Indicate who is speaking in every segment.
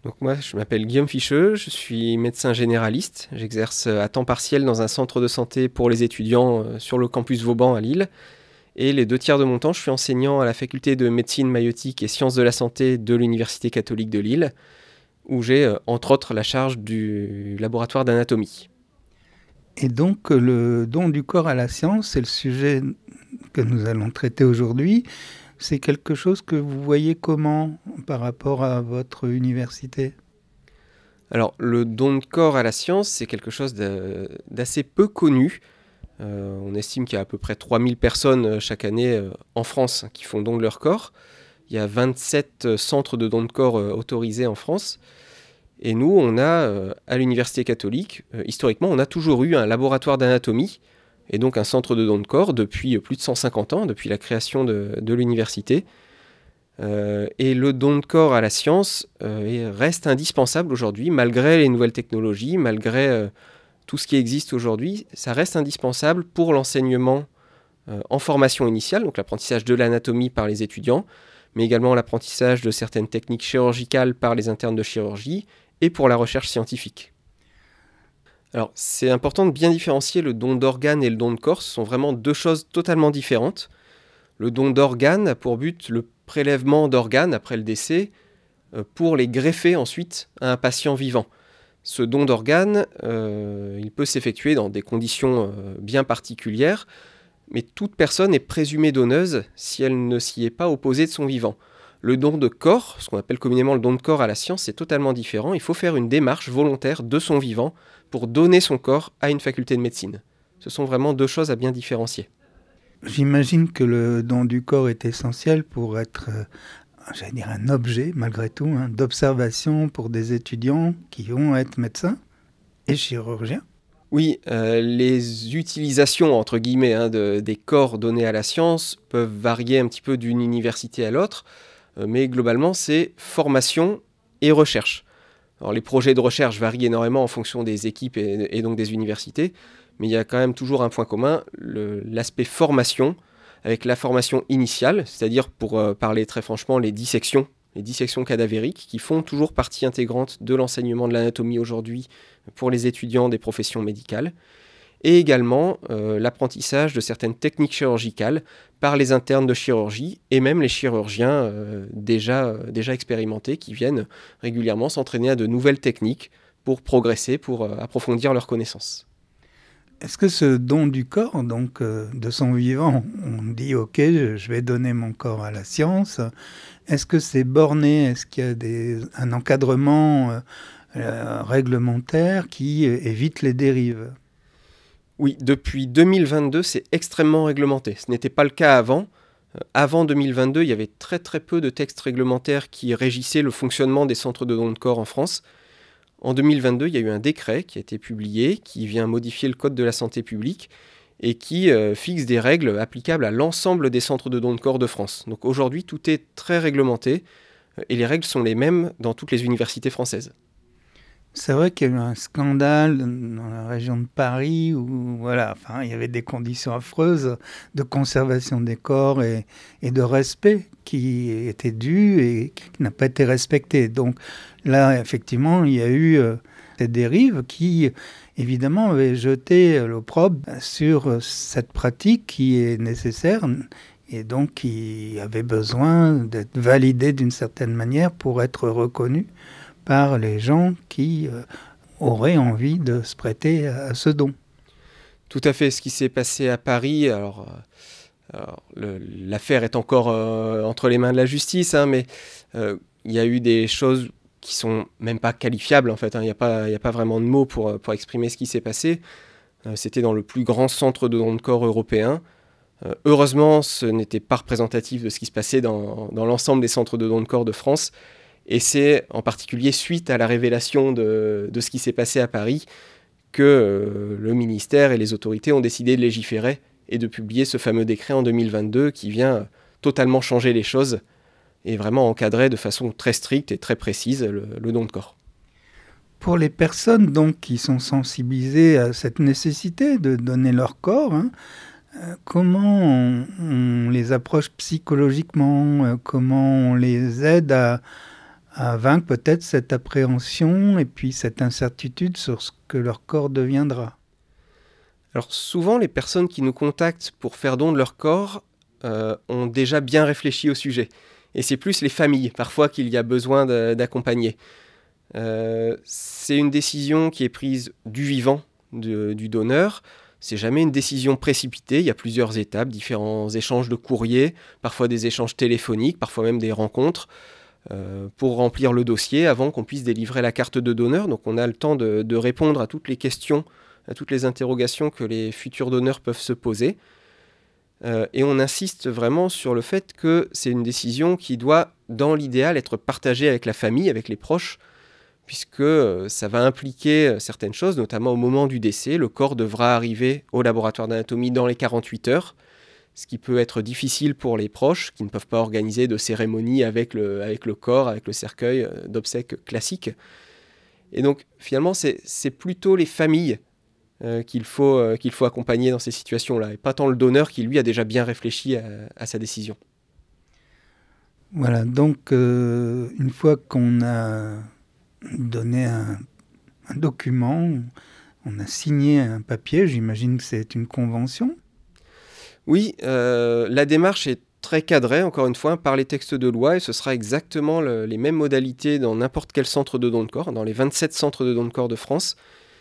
Speaker 1: Donc moi, je m'appelle Guillaume Ficheux, je suis médecin généraliste. J'exerce à temps partiel dans un centre de santé pour les étudiants sur le campus Vauban à Lille. Et les 2 tiers de mon temps, je suis enseignant à la faculté de médecine maïeutique et sciences de la santé de l'Université catholique de Lille, où j'ai entre autres la charge du laboratoire d'anatomie.
Speaker 2: Et donc, le don du corps à la science, c'est le sujet que nous allons traiter aujourd'hui. C'est quelque chose que vous voyez comment par rapport à votre université ?
Speaker 1: Alors, le don de corps à la science, c'est quelque chose d'assez peu connu. On estime qu'il y a à peu près 3000 personnes chaque année en France qui font don de leur corps. Il y a 27 centres de don de corps autorisés en France. Et nous, on a, à l'Université catholique, historiquement, on a toujours eu un laboratoire d'anatomie, et donc un centre de don de corps depuis plus de 150 ans, depuis la création de l'université. Et le don de corps à la science reste indispensable aujourd'hui, malgré les nouvelles technologies, malgré tout ce qui existe aujourd'hui, ça reste indispensable pour l'enseignement en formation initiale, donc l'apprentissage de l'anatomie par les étudiants, mais également l'apprentissage de certaines techniques chirurgicales par les internes de chirurgie, et pour la recherche scientifique. Alors, c'est important de bien différencier le don d'organes et le don de corps. Ce sont vraiment deux choses totalement différentes. Le don d'organes a pour but le prélèvement d'organes après le décès pour les greffer ensuite à un patient vivant. Ce don d'organes, il peut s'effectuer dans des conditions bien particulières, mais toute personne est présumée donneuse si elle ne s'y est pas opposée de son vivant. Le don de corps, ce qu'on appelle communément le don de corps à la science, c'est totalement différent. Il faut faire une démarche volontaire de son vivant pour donner son corps à une faculté de médecine. Ce sont vraiment deux choses à bien différencier.
Speaker 2: J'imagine que le don du corps est essentiel pour être, j'allais dire, un objet, malgré tout, d'observation pour des étudiants qui vont être médecins et chirurgiens.
Speaker 1: Oui, les utilisations, entre guillemets, des corps donnés à la science peuvent varier un petit peu d'une université à l'autre, mais globalement, c'est formation et recherche. Alors, les projets de recherche varient énormément en fonction des équipes et donc des universités, mais il y a quand même toujours un point commun, l'aspect formation, avec la formation initiale, c'est-à-dire pour parler très franchement, les dissections cadavériques, qui font toujours partie intégrante de l'enseignement de l'anatomie aujourd'hui pour les étudiants des professions médicales, et également l'apprentissage de certaines techniques chirurgicales par les internes de chirurgie et même les chirurgiens déjà expérimentés qui viennent régulièrement s'entraîner à de nouvelles techniques pour progresser, pour approfondir leurs connaissances.
Speaker 2: Est-ce que ce don du corps, donc de son vivant, on dit ok, je vais donner mon corps à la science, est-ce que c'est borné, est-ce qu'il y a un encadrement réglementaire qui évite les dérives ?
Speaker 1: Oui, depuis 2022, c'est extrêmement réglementé. Ce n'était pas le cas avant. Avant 2022, il y avait très très peu de textes réglementaires qui régissaient le fonctionnement des centres de don de corps en France. En 2022, il y a eu un décret qui a été publié, qui vient modifier le Code de la santé publique et qui fixe des règles applicables à l'ensemble des centres de don de corps de France. Donc aujourd'hui, tout est très réglementé et les règles sont les mêmes dans toutes les universités françaises.
Speaker 2: C'est vrai qu'il y a eu un scandale dans la région de Paris où il y avait des conditions affreuses de conservation des corps et de respect qui étaient dues et qui n'a pas été respecté. Donc là, effectivement, il y a eu cette dérive qui, évidemment, avait jeté l'opprobre sur cette pratique qui est nécessaire et donc qui avait besoin d'être validée d'une certaine manière pour être reconnue par les gens qui auraient envie de se prêter à ce don.
Speaker 1: Tout à fait, ce qui s'est passé à Paris, l'affaire est encore entre les mains de la justice, mais il y a eu des choses qui sont même pas qualifiables en fait, il n'y a pas vraiment de mots pour exprimer ce qui s'est passé. C'était dans le plus grand centre de don de corps européen. Heureusement, ce n'était pas représentatif de ce qui se passait dans l'ensemble des centres de don de corps de France. Et c'est en particulier suite à la révélation de ce qui s'est passé à Paris que le ministère et les autorités ont décidé de légiférer et de publier ce fameux décret en 2022 qui vient totalement changer les choses et vraiment encadrer de façon très stricte et très précise le don de corps.
Speaker 2: Pour les personnes donc qui sont sensibilisées à cette nécessité de donner leur corps, comment on les approche psychologiquement, comment on les aide à à vaincre peut-être cette appréhension et puis cette incertitude sur ce que leur corps deviendra.
Speaker 1: Alors souvent, les personnes qui nous contactent pour faire don de leur corps ont déjà bien réfléchi au sujet. Et c'est plus les familles, parfois, qu'il y a besoin d'accompagner. C'est une décision qui est prise du vivant, du donneur. C'est jamais une décision précipitée. Il y a plusieurs étapes, différents échanges de courrier, parfois des échanges téléphoniques, parfois même des rencontres, pour remplir le dossier avant qu'on puisse délivrer la carte de donneur. Donc on a le temps de répondre à toutes les questions, à toutes les interrogations que les futurs donneurs peuvent se poser. Et on insiste vraiment sur le fait que c'est une décision qui doit, dans l'idéal, être partagée avec la famille, avec les proches, puisque ça va impliquer certaines choses, notamment au moment du décès. Le corps devra arriver au laboratoire d'anatomie dans les 48 heures, ce qui peut être difficile pour les proches, qui ne peuvent pas organiser de cérémonie avec le corps, avec le cercueil d'obsèques classique. Et donc, finalement, c'est plutôt les familles qu'il faut accompagner dans ces situations-là, et pas tant le donneur qui, lui, a déjà bien réfléchi à sa décision.
Speaker 2: Voilà, donc une fois qu'on a donné un document, on a signé un papier, j'imagine que c'est une convention.
Speaker 1: Oui, la démarche est très cadrée, encore une fois, par les textes de loi, et ce sera exactement les mêmes modalités dans n'importe quel centre de don de corps, dans les 27 centres de don de corps de France.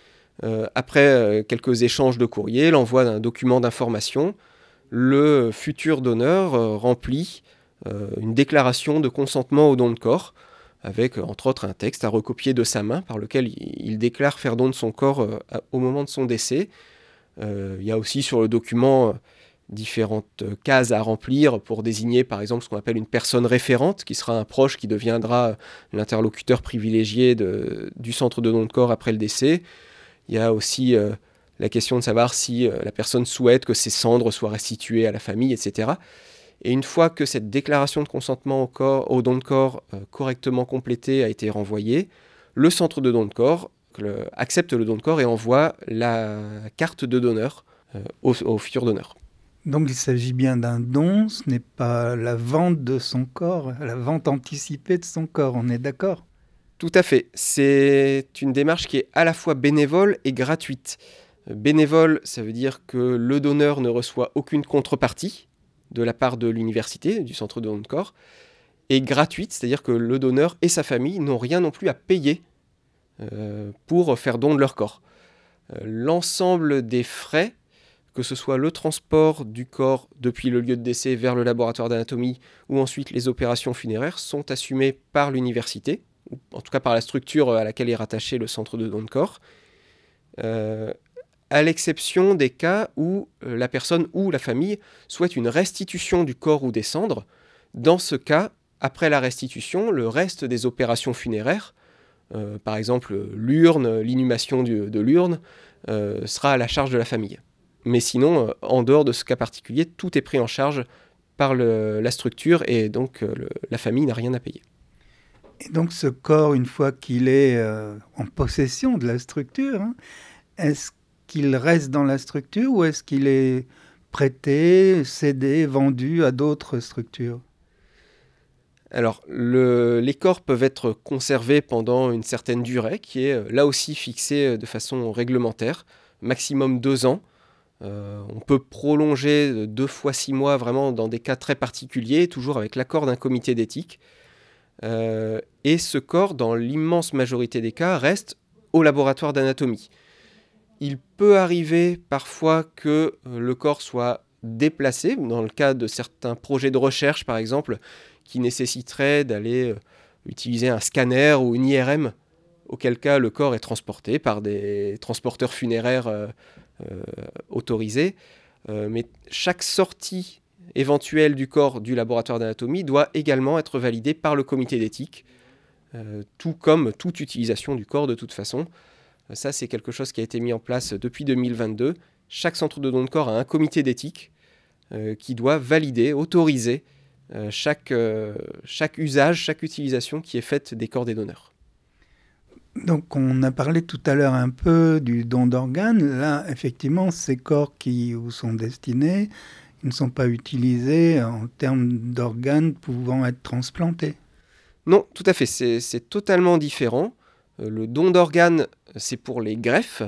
Speaker 1: Après quelques échanges de courrier, l'envoi d'un document d'information, le futur donneur remplit une déclaration de consentement au don de corps, avec entre autres un texte à recopier de sa main par lequel il déclare faire don de son corps au moment de son décès. Il y a aussi sur le document différentes cases à remplir pour désigner par exemple ce qu'on appelle une personne référente, qui sera un proche qui deviendra l'interlocuteur privilégié du centre de don de corps après le décès. Il y a aussi la question de savoir si la personne souhaite que ses cendres soient restituées à la famille, etc. Et une fois que cette déclaration de consentement au don de corps correctement complétée a été renvoyée, le centre de don de corps accepte le don de corps et envoie la carte de donneur au futur donneur.
Speaker 2: Donc il s'agit bien d'un don, ce n'est pas la vente de son corps, la vente anticipée de son corps, on est d'accord ?
Speaker 1: Tout à fait. C'est une démarche qui est à la fois bénévole et gratuite. Bénévole, ça veut dire que le donneur ne reçoit aucune contrepartie de la part de l'université, du centre de don de corps, et gratuite, c'est-à-dire que le donneur et sa famille n'ont rien non plus à payer pour faire don de leur corps. L'ensemble des frais, que ce soit le transport du corps depuis le lieu de décès vers le laboratoire d'anatomie ou ensuite les opérations funéraires, sont assumés par l'université, ou en tout cas par la structure à laquelle est rattaché le centre de don de corps, à l'exception des cas où la personne ou la famille souhaite une restitution du corps ou des cendres. Dans ce cas, après la restitution, le reste des opérations funéraires, par exemple l'urne, l'inhumation de l'urne, sera à la charge de la famille. Mais sinon, en dehors de ce cas particulier, tout est pris en charge par la structure et donc la famille n'a rien à payer.
Speaker 2: Et donc ce corps, une fois qu'il est en possession de la structure, est-ce qu'il reste dans la structure ou est-ce qu'il est prêté, cédé, vendu à d'autres structures ?
Speaker 1: Alors, les corps peuvent être conservés pendant une certaine durée, qui est là aussi fixée de façon réglementaire, maximum 2 ans. On peut prolonger 2 fois 6 mois vraiment dans des cas très particuliers, toujours avec l'accord d'un comité d'éthique. Et ce corps, dans l'immense majorité des cas, reste au laboratoire d'anatomie. Il peut arriver parfois que le corps soit déplacé, dans le cas de certains projets de recherche par exemple, qui nécessiteraient d'aller utiliser un scanner ou une IRM, auquel cas le corps est transporté par des transporteurs funéraires autorisés. Mais chaque sortie éventuelle du corps du laboratoire d'anatomie doit également être validée par le comité d'éthique, tout comme toute utilisation du corps de toute façon. Ça, c'est quelque chose qui a été mis en place depuis 2022. Chaque centre de don de corps a un comité d'éthique qui doit valider, autoriser chaque usage, chaque utilisation qui est faite des corps des donneurs.
Speaker 2: Donc on a parlé tout à l'heure un peu du don d'organes. Là, effectivement, ces corps qui vous sont destinés, ils ne sont pas utilisés en termes d'organes pouvant être transplantés.
Speaker 1: Non, tout à fait, c'est totalement différent. Le don d'organes, c'est pour les greffes.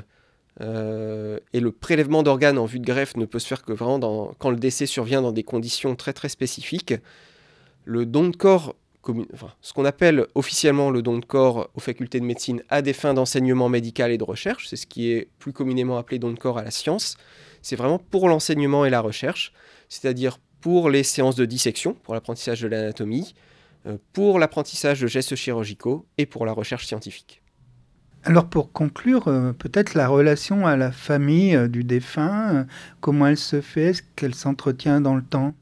Speaker 1: Et le prélèvement d'organes en vue de greffe ne peut se faire que vraiment quand le décès survient dans des conditions très très spécifiques. Le don de corps, ce qu'on appelle officiellement le don de corps aux facultés de médecine à des fins d'enseignement médical et de recherche, c'est ce qui est plus communément appelé don de corps à la science, c'est vraiment pour l'enseignement et la recherche, c'est-à-dire pour les séances de dissection, pour l'apprentissage de l'anatomie, pour l'apprentissage de gestes chirurgicaux et pour la recherche scientifique.
Speaker 2: Alors pour conclure, peut-être la relation à la famille du défunt, comment elle se fait, est-ce qu'elle s'entretient dans le temps?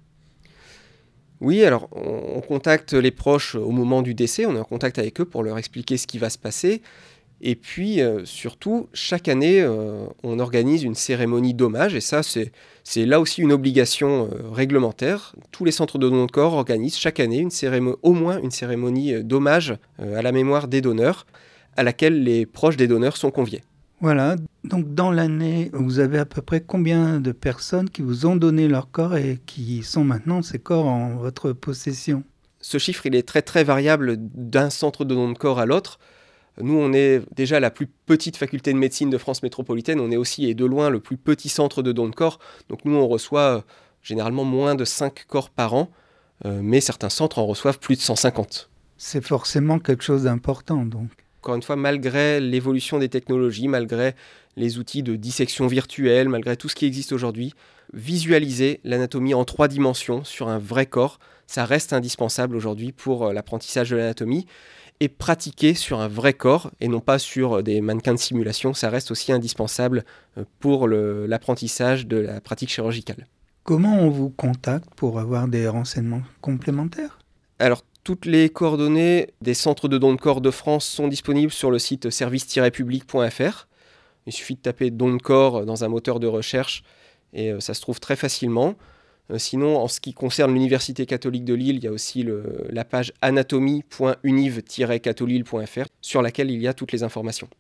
Speaker 1: Oui, alors on contacte les proches au moment du décès, on est en contact avec eux pour leur expliquer ce qui va se passer. Et puis surtout, chaque année, on organise une cérémonie d'hommage, et ça c'est là aussi une obligation réglementaire. Tous les centres de don de corps organisent chaque année au moins une cérémonie d'hommage à la mémoire des donneurs, à laquelle les proches des donneurs sont conviés.
Speaker 2: Voilà, donc dans l'année, vous avez à peu près combien de personnes qui vous ont donné leur corps et qui sont maintenant ces corps en votre possession?
Speaker 1: Ce chiffre, il est très très variable d'un centre de don de corps à l'autre. Nous, on est déjà la plus petite faculté de médecine de France métropolitaine, on est aussi et de loin le plus petit centre de don de corps. Donc nous, on reçoit généralement moins de 5 corps par an, mais certains centres en reçoivent plus de 150.
Speaker 2: C'est forcément quelque chose d'important, donc.
Speaker 1: Encore une fois, malgré l'évolution des technologies, malgré les outils de dissection virtuelle, malgré tout ce qui existe aujourd'hui, visualiser l'anatomie en 3 dimensions sur un vrai corps, ça reste indispensable aujourd'hui pour l'apprentissage de l'anatomie. Et pratiquer sur un vrai corps et non pas sur des mannequins de simulation, ça reste aussi indispensable pour l'apprentissage de la pratique chirurgicale.
Speaker 2: Comment on vous contacte pour avoir des renseignements complémentaires?
Speaker 1: Alors, toutes les coordonnées des centres de dons de corps de France sont disponibles sur le site service-public.fr. Il suffit de taper don de corps dans un moteur de recherche et ça se trouve très facilement. Sinon, en ce qui concerne l'Université catholique de Lille, il y a aussi la page anatomie.univ-catholille.fr sur laquelle il y a toutes les informations.